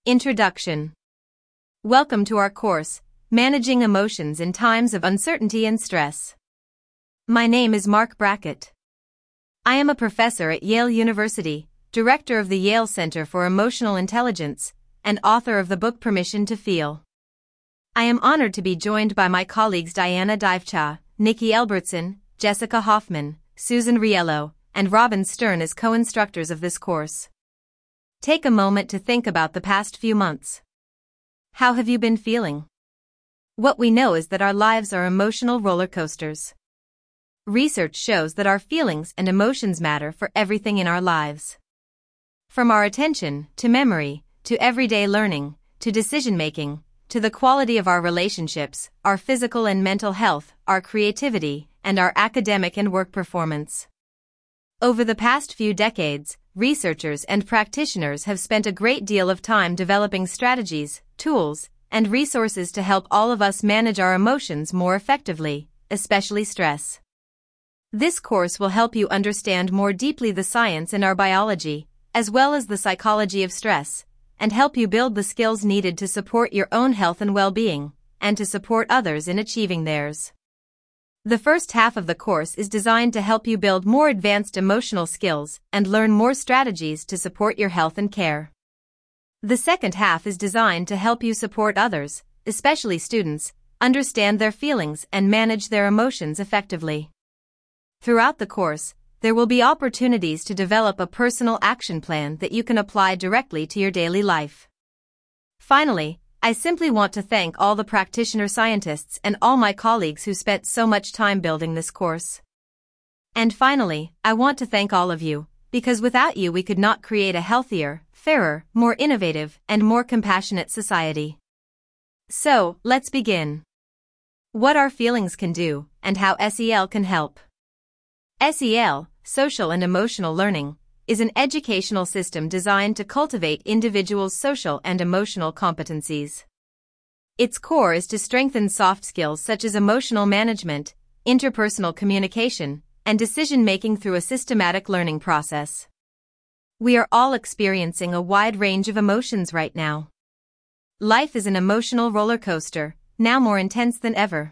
Introduction. Welcome to our course, Managing Emotions in Times of Uncertainty and Stress. My name is Mark Brackett. I am a professor at Yale University, director of the Yale Center for Emotional Intelligence, and author of the book Permission to Feel. I am honored to be joined by my colleagues Diana Divcha, Nikki Elbertson, Jessica Hoffman, Susan Riello, and Robin Stern as co-instructors of this course. Take a moment to think about the past few months. How have you been feeling? What we know is that our lives are emotional roller coasters. Research shows that our feelings and emotions matter for everything in our lives. From our attention, to memory, to everyday learning, to decision-making, to the quality of our relationships, our physical and mental health, our creativity, and our academic and work performance. Over the past few decades, researchers and practitioners have spent a great deal of time developing strategies, tools, and resources to help all of us manage our emotions more effectively, especially stress. This course will help you understand more deeply the science in our biology, as well as the psychology of stress, and help you build the skills needed to support your own health and well-being, and to support others in achieving theirs. The first half of the course is designed to help you build more advanced emotional skills and learn more strategies to support your health and care. The second half is designed to help you support others, especially students, understand their feelings and manage their emotions effectively. Throughout the course, there will be opportunities to develop a personal action plan that you can apply directly to your daily life. Finally, I simply want to thank all the practitioner scientists and all my colleagues who spent so much time building this course. And finally, I want to thank all of you, because without you we could not create a healthier, fairer, more innovative, and more compassionate society. So, let's begin. What our feelings can do, and how SEL can help. SEL, Social and Emotional Learning, is an educational system designed to cultivate individuals' social and emotional competencies. Its core is to strengthen soft skills such as emotional management, interpersonal communication, and decision-making through a systematic learning process. We are all experiencing a wide range of emotions right now. Life is an emotional roller coaster, now more intense than ever.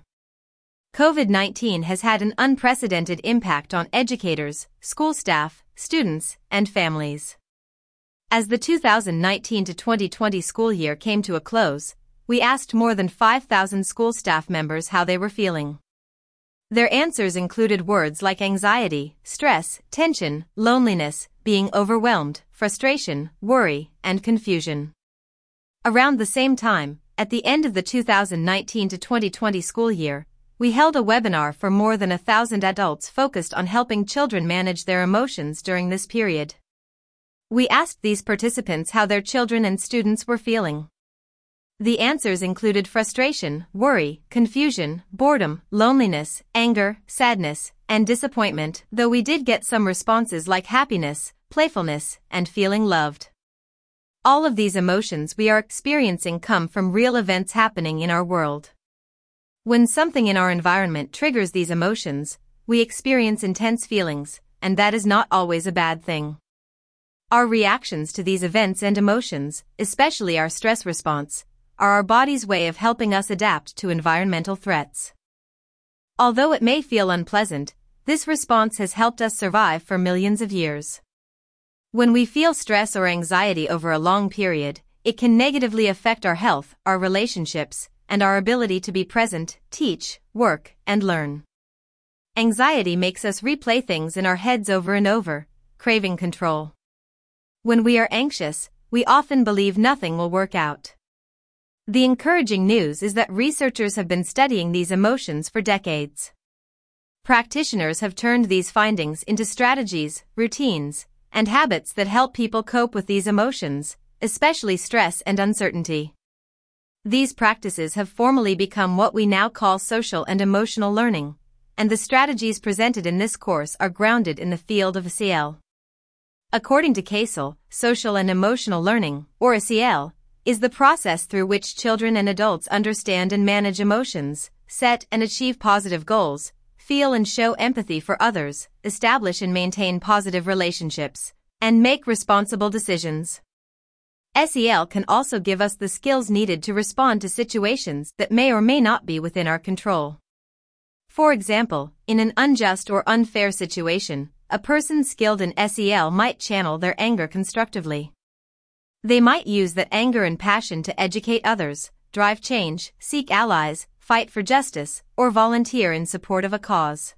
COVID-19 has had an unprecedented impact on educators, school staff, students, and families. As the 2019 to 2020 school year came to a close, we asked more than 5,000 school staff members how they were feeling. Their answers included words like anxiety, stress, tension, loneliness, being overwhelmed, frustration, worry, and confusion. Around the same time, at the end of the 2019 to 2020 school year, we held a webinar for more than 1,000 adults focused on helping children manage their emotions during this period. We asked these participants how their children and students were feeling. The answers included frustration, worry, confusion, boredom, loneliness, anger, sadness, and disappointment, though we did get some responses like happiness, playfulness, and feeling loved. All of these emotions we are experiencing come from real events happening in our world. When something in our environment triggers these emotions, we experience intense feelings, and that is not always a bad thing. Our reactions to these events and emotions, especially our stress response, are our body's way of helping us adapt to environmental threats. Although it may feel unpleasant, this response has helped us survive for millions of years. When we feel stress or anxiety over a long period, it can negatively affect our health, our relationships, and our ability to be present, teach, work, and learn. Anxiety makes us replay things in our heads over and over, craving control. When we are anxious, we often believe nothing will work out. The encouraging news is that researchers have been studying these emotions for decades. Practitioners have turned these findings into strategies, routines, and habits that help people cope with these emotions, especially stress and uncertainty. These practices have formally become what we now call social and emotional learning, and the strategies presented in this course are grounded in the field of SEL. According to Casel, social and emotional learning, or SEL, is the process through which children and adults understand and manage emotions, set and achieve positive goals, feel and show empathy for others, establish and maintain positive relationships, and make responsible decisions. SEL can also give us the skills needed to respond to situations that may or may not be within our control. For example, in an unjust or unfair situation, a person skilled in SEL might channel their anger constructively. They might use that anger and passion to educate others, drive change, seek allies, fight for justice, or volunteer in support of a cause.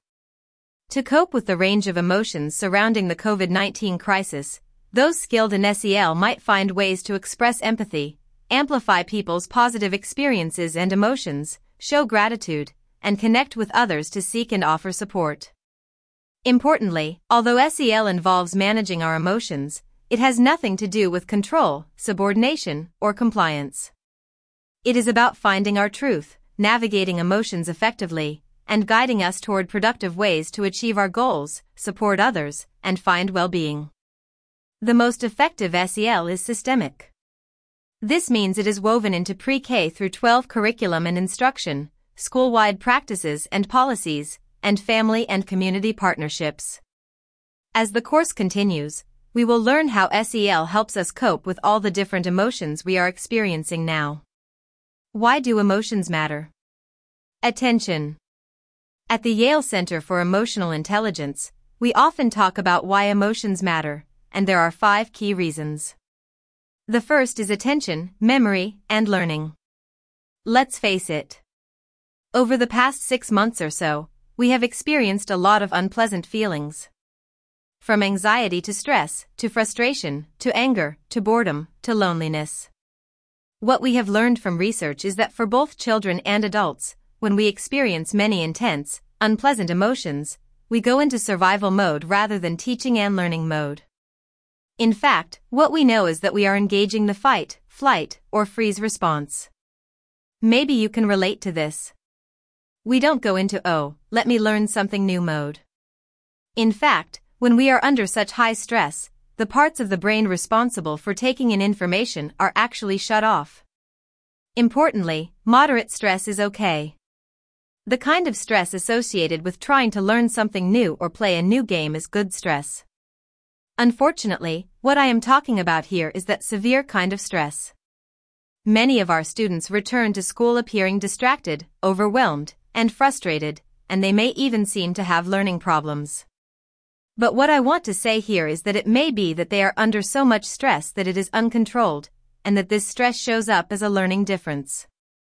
To cope with the range of emotions surrounding the COVID-19 crisis, those skilled in SEL might find ways to express empathy, amplify people's positive experiences and emotions, show gratitude, and connect with others to seek and offer support. Importantly, although SEL involves managing our emotions, it has nothing to do with control, subordination, or compliance. It is about finding our truth, navigating emotions effectively, and guiding us toward productive ways to achieve our goals, support others, and find well-being. The most effective SEL is systemic. This means it is woven into pre-K through 12 curriculum and instruction, school-wide practices and policies, and family and community partnerships. As the course continues, we will learn how SEL helps us cope with all the different emotions we are experiencing now. Why do emotions matter? Attention. At the Yale Center for Emotional Intelligence, we often talk about why emotions matter, and there are 5 key reasons. The first is attention, memory, and learning. Let's face it. Over the past 6 months or so, we have experienced a lot of unpleasant feelings. From anxiety to stress, to frustration, to anger, to boredom, to loneliness. What we have learned from research is that for both children and adults, when we experience many intense, unpleasant emotions, we go into survival mode rather than teaching and learning mode. In fact, what we know is that we are engaging the fight, flight, or freeze response. Maybe you can relate to this. We don't go into let me learn something new mode. In fact, when we are under such high stress, the parts of the brain responsible for taking in information are actually shut off. Importantly, moderate stress is okay. The kind of stress associated with trying to learn something new or play a new game is good stress. Unfortunately, what I am talking about here is that severe kind of stress. Many of our students return to school appearing distracted, overwhelmed, and frustrated, and they may even seem to have learning problems. But what I want to say here is that it may be that they are under so much stress that it is uncontrolled, and that this stress shows up as a learning difference.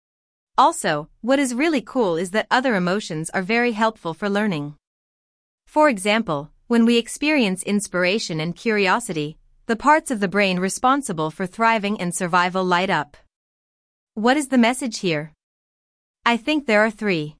Also, what is really cool is that other emotions are very helpful for learning. For example, when we experience inspiration and curiosity, the parts of the brain responsible for thriving and survival light up. What is the message here? I think there are 3.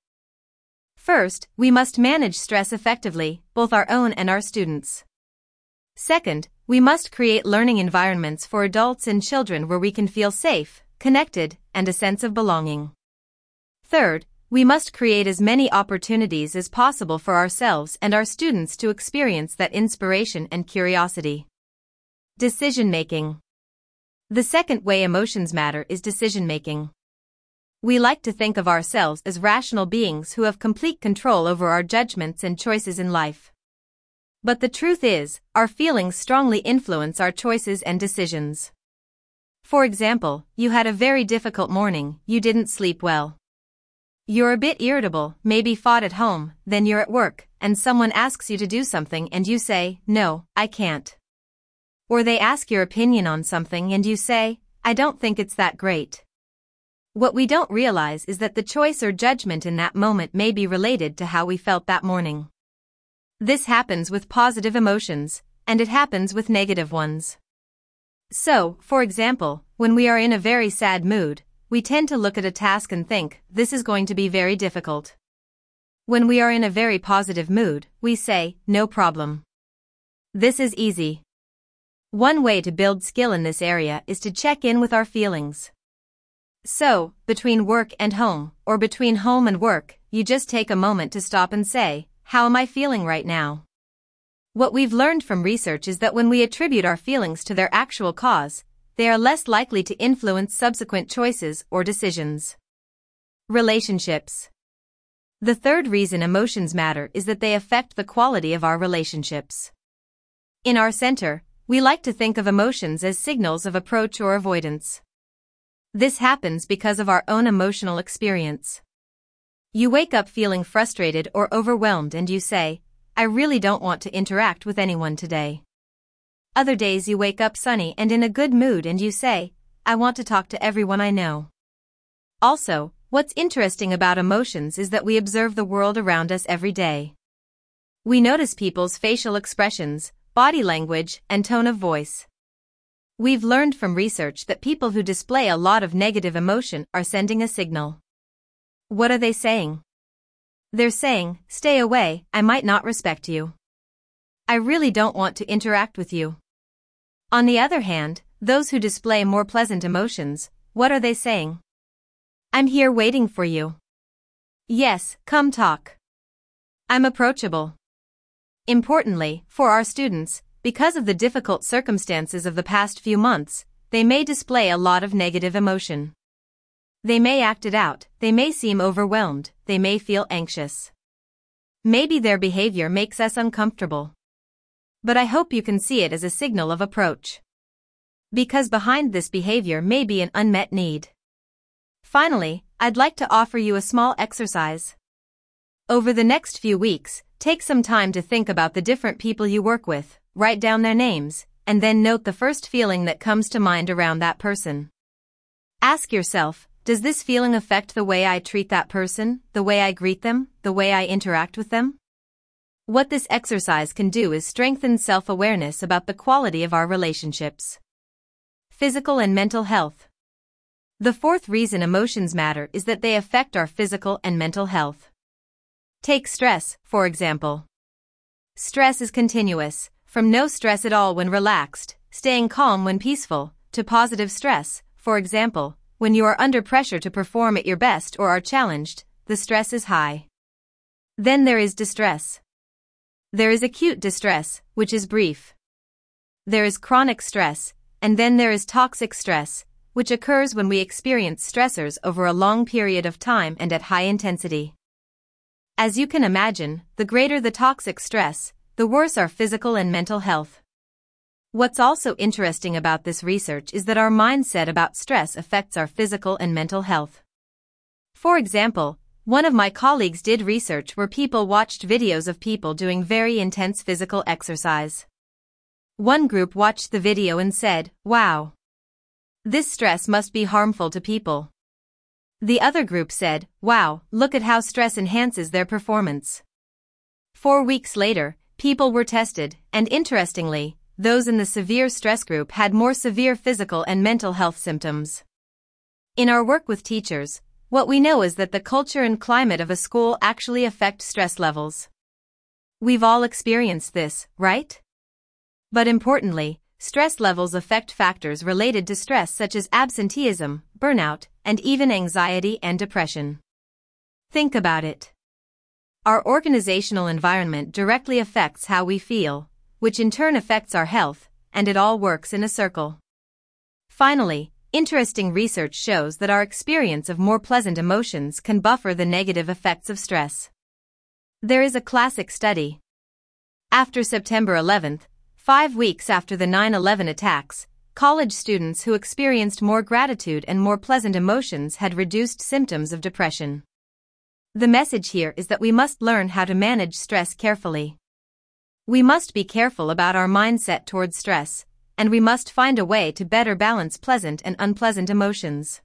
First, we must manage stress effectively, both our own and our students. Second, we must create learning environments for adults and children where we can feel safe, connected, and a sense of belonging. Third, we must create as many opportunities as possible for ourselves and our students to experience that inspiration and curiosity. Decision-making. The second way emotions matter is decision-making. We like to think of ourselves as rational beings who have complete control over our judgments and choices in life. But the truth is, our feelings strongly influence our choices and decisions. For example, you had a very difficult morning, you didn't sleep well. You're a bit irritable, maybe fought at home, then you're at work, and someone asks you to do something and you say, "No, I can't." Or they ask your opinion on something and you say, "I don't think it's that great." What we don't realize is that the choice or judgment in that moment may be related to how we felt that morning. This happens with positive emotions, and it happens with negative ones. So, for example, when we are in a very sad mood, we tend to look at a task and think, "This is going to be very difficult." When we are in a very positive mood, we say, "No problem. This is easy." One way to build skill in this area is to check in with our feelings. So, between work and home, or between home and work, you just take a moment to stop and say, "How am I feeling right now?" What we've learned from research is that when we attribute our feelings to their actual cause, they are less likely to influence subsequent choices or decisions. Relationships. The third reason emotions matter is that they affect the quality of our relationships. In our center, we like to think of emotions as signals of approach or avoidance. This happens because of our own emotional experience. You wake up feeling frustrated or overwhelmed and you say, I really don't want to interact with anyone today. Other days you wake up sunny and in a good mood and you say, I want to talk to everyone I know. Also, what's interesting about emotions is that we observe the world around us every day. We notice people's facial expressions, body language, and tone of voice. We've learned from research that people who display a lot of negative emotion are sending a signal. What are they saying? They're saying, stay away, I might not respect you. I really don't want to interact with you. On the other hand, those who display more pleasant emotions, what are they saying? I'm here waiting for you. Yes, come talk. I'm approachable. Importantly, for our students, because of the difficult circumstances of the past few months, they may display a lot of negative emotion. They may act it out, they may seem overwhelmed, they may feel anxious. Maybe their behavior makes us uncomfortable. But I hope you can see it as a signal of approach. Because behind this behavior may be an unmet need. Finally, I'd like to offer you a small exercise. Over the next few weeks, take some time to think about the different people you work with, write down their names, and then note the first feeling that comes to mind around that person. Ask yourself, does this feeling affect the way I treat that person, the way I greet them, the way I interact with them? What this exercise can do is strengthen self-awareness about the quality of our relationships. Physical and mental health. The fourth reason emotions matter is that they affect our physical and mental health. Take stress, for example. Stress is continuous, from no stress at all when relaxed, staying calm when peaceful, to positive stress, for example, when you are under pressure to perform at your best or are challenged, the stress is high. Then there is distress. There is acute distress, which is brief. There is chronic stress, and then there is toxic stress, which occurs when we experience stressors over a long period of time and at high intensity. As you can imagine, the greater the toxic stress, the worse our physical and mental health. What's also interesting about this research is that our mindset about stress affects our physical and mental health. For example, one of my colleagues did research where people watched videos of people doing very intense physical exercise. One group watched the video and said, wow. This stress must be harmful to people. The other group said, wow, look at how stress enhances their performance. 4 weeks later, people were tested, and interestingly, those in the severe stress group had more severe physical and mental health symptoms. In our work with teachers, what we know is that the culture and climate of a school actually affect stress levels. We've all experienced this, right? But importantly, stress levels affect factors related to stress such as absenteeism, burnout, and even anxiety and depression. Think about it. Our organizational environment directly affects how we feel, which in turn affects our health, and it all works in a circle. Finally, interesting research shows that our experience of more pleasant emotions can buffer the negative effects of stress. There is a classic study. After September 11th, 5 weeks after the 9/11 attacks, college students who experienced more gratitude and more pleasant emotions had reduced symptoms of depression. The message here is that we must learn how to manage stress carefully. We must be careful about our mindset towards stress, and we must find a way to better balance pleasant and unpleasant emotions.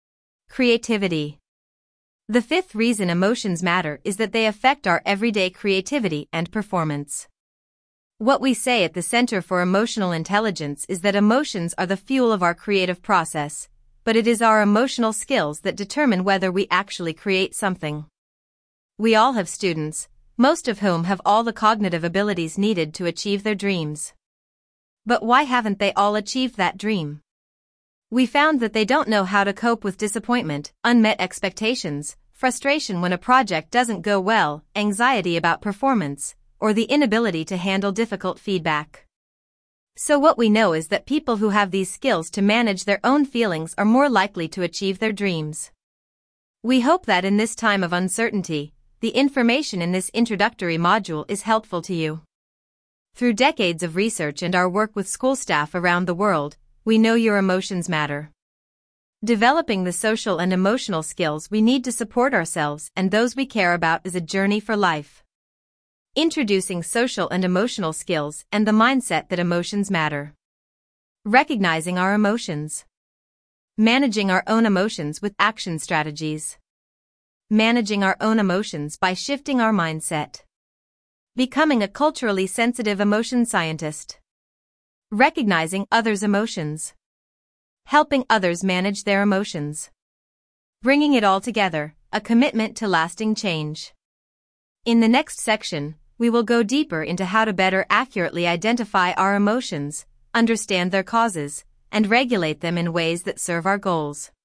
Creativity. The fifth reason emotions matter is that they affect our everyday creativity and performance. What we say at the Center for Emotional Intelligence is that emotions are the fuel of our creative process, but it is our emotional skills that determine whether we actually create something. We all have students, most of whom have all the cognitive abilities needed to achieve their dreams. But why haven't they all achieved that dream? We found that they don't know how to cope with disappointment, unmet expectations, frustration when a project doesn't go well, anxiety about performance, or the inability to handle difficult feedback. So what we know is that people who have these skills to manage their own feelings are more likely to achieve their dreams. We hope that in this time of uncertainty, the information in this introductory module is helpful to you. Through decades of research and our work with school staff around the world, we know your emotions matter. Developing the social and emotional skills we need to support ourselves and those we care about is a journey for life. Introducing social and emotional skills and the mindset that emotions matter. Recognizing our emotions. Managing our own emotions with action strategies. Managing our own emotions by shifting our mindset. Becoming a culturally sensitive emotion scientist. Recognizing others' emotions. Helping others manage their emotions. Bringing it all together, a commitment to lasting change. In the next section, we will go deeper into how to better accurately identify our emotions, understand their causes, and regulate them in ways that serve our goals.